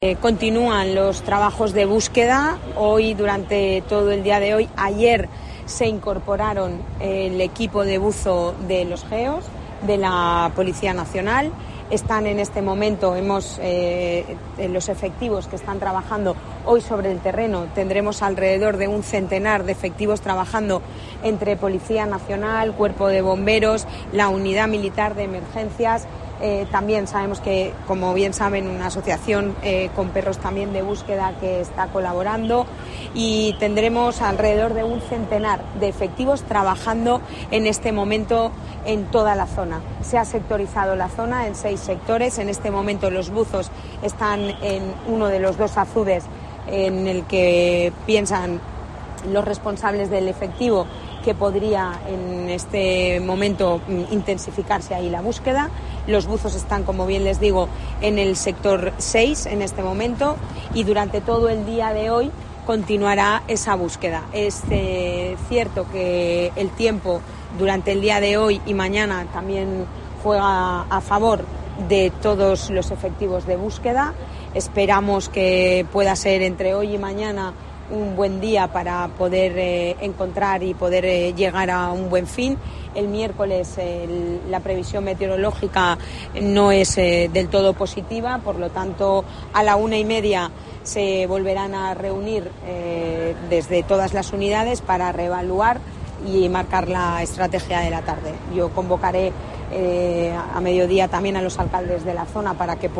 Continúan los trabajos de búsqueda hoy, durante todo el día de hoy. Ayer se incorporaron el equipo de buzo de los GEOS, de la Policía Nacional. Están en este momento, los efectivos que están trabajando hoy sobre el terreno, tendremos alrededor de un centenar de efectivos trabajando entre Policía Nacional, Cuerpo de Bomberos, la Unidad Militar de Emergencias. También sabemos que, como bien saben, una asociación con perros también de búsqueda que está colaborando, y tendremos alrededor de un centenar de efectivos trabajando en este momento en toda la zona. Se ha sectorizado la zona en 6 sectores. En este momento los buzos están en uno de los 2 azudes en el que piensan los responsables del efectivo que podría en este momento intensificarse ahí la búsqueda. Los buzos están, como bien les digo, en el sector 6 en este momento, y durante todo el día de hoy continuará esa búsqueda. Es cierto que el tiempo durante el día de hoy y mañana también juega a favor de todos los efectivos de búsqueda. Esperamos que pueda ser entre hoy y mañana un buen día para poder encontrar y poder llegar a un buen fin. El miércoles la previsión meteorológica no es del todo positiva, por lo tanto a la 1:30 se volverán a reunir desde todas las unidades para reevaluar y marcar la estrategia de la tarde. Yo convocaré a mediodía también a los alcaldes de la zona para que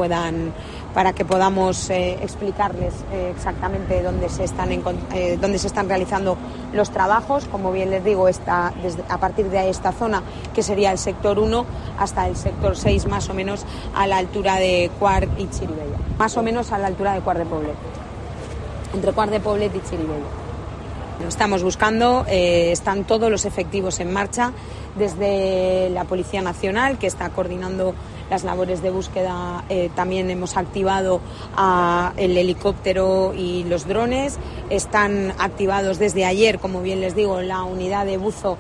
podamos explicarles exactamente dónde se están realizando los trabajos. Como bien les digo, a partir de esta zona, que sería el sector 1, hasta el sector 6, más o menos a la altura de Quart y Xirivella. Más o menos a la altura de Quart de Poblet. Entre Quart de Poblet y Xirivella. Lo estamos buscando, están todos los efectivos en marcha, desde la Policía Nacional, que está coordinando las labores de búsqueda. También hemos activado el helicóptero y los drones. Están activados desde ayer, como bien les digo, la unidad de buzo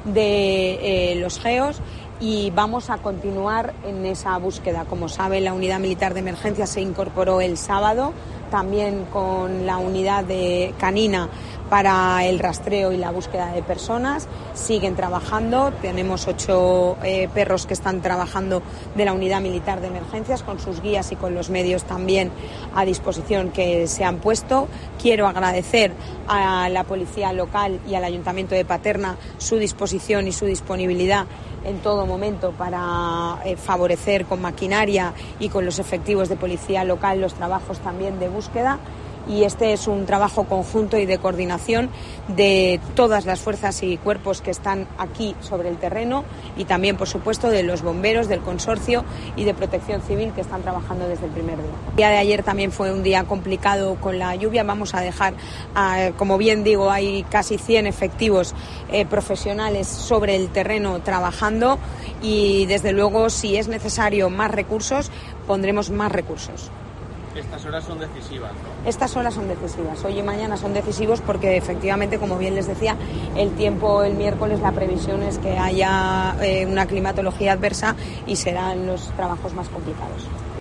de los GEOS, y vamos a continuar en esa búsqueda. Como saben, la Unidad Militar de Emergencia se incorporó el sábado, también con la unidad de canina para el rastreo y la búsqueda de personas. Siguen trabajando, tenemos 8 perros que están trabajando de la Unidad Militar de Emergencias, con sus guías y con los medios también a disposición que se han puesto. Quiero agradecer a la Policía Local y al Ayuntamiento de Paterna su disposición y su disponibilidad en todo momento para favorecer con maquinaria y con los efectivos de Policía Local los trabajos también de búsqueda. Y este es un trabajo conjunto y de coordinación de todas las fuerzas y cuerpos que están aquí sobre el terreno, y también, por supuesto, de los bomberos, del consorcio y de Protección Civil, que están trabajando desde el primer día. El día de ayer también fue un día complicado con la lluvia. Vamos a dejar, como bien digo, hay casi 100 efectivos profesionales sobre el terreno trabajando, y desde luego, si es necesario más recursos, pondremos más recursos. Estas horas son decisivas, ¿no? Estas horas son decisivas. Hoy y mañana son decisivos porque, efectivamente, como bien les decía, el tiempo el miércoles, la previsión es que haya una climatología adversa y serán los trabajos más complicados.